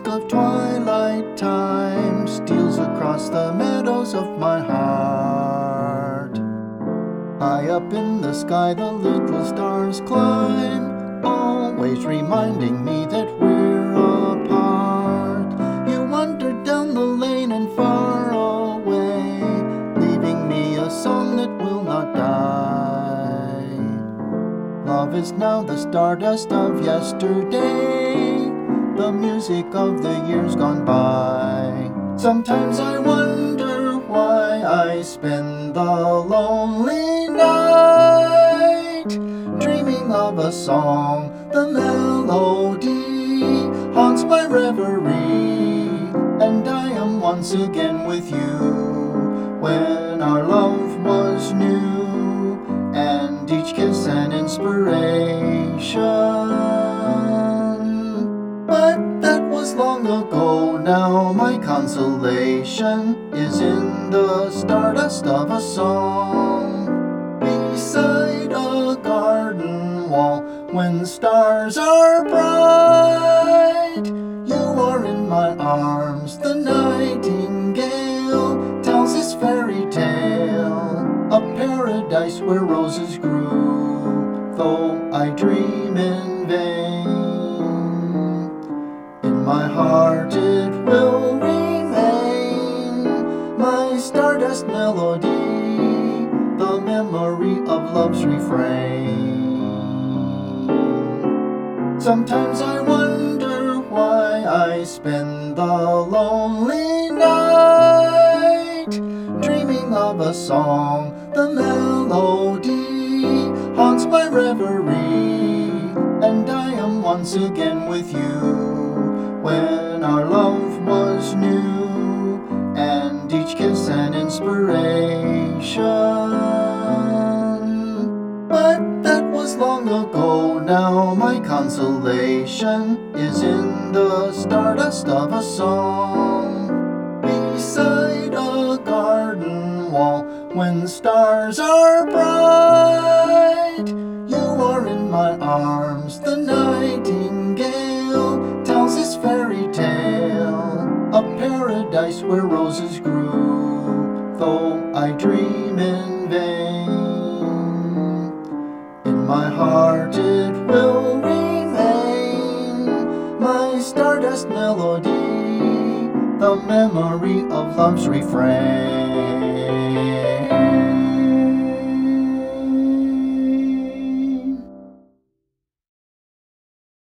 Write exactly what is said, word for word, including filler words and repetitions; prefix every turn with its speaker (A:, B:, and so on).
A: dusk of twilight time steals across the meadows of my heart. High up in the sky the little stars climb, always reminding me that we're apart. You wandered down the lane and far away, leaving me a song that will not die. Love is now the stardust of yesterday, the music of the years gone by. Sometimes I wonder why I spend the lonely night, dreaming of a song. The melody haunts my reverie, and I am once again with you when our love was new, and each kiss an inspiration. But that was long ago. Now my consolation is in the stardust of a song, beside a garden wall when stars are bright. You are in my arms. The nightingale tells this fairy tale, a paradise where roses grew, though I dream in vain. In my heart it will remain, my stardust melody, the memory of love's refrain. Sometimes I wonder why I spend the lonely night, dreaming of a song. The melody haunts my reverie, and I am once again with you when our love was new, and each kiss an inspiration. But that was long ago. Now my consolation is in the stardust of a song, beside a garden wall when stars are bright. You are in my arms. The nightingale tells this fairy tale, a paradise where roses grew, though I dream in vain. In my heart it will remain, my stardust melody, the memory of love's refrain.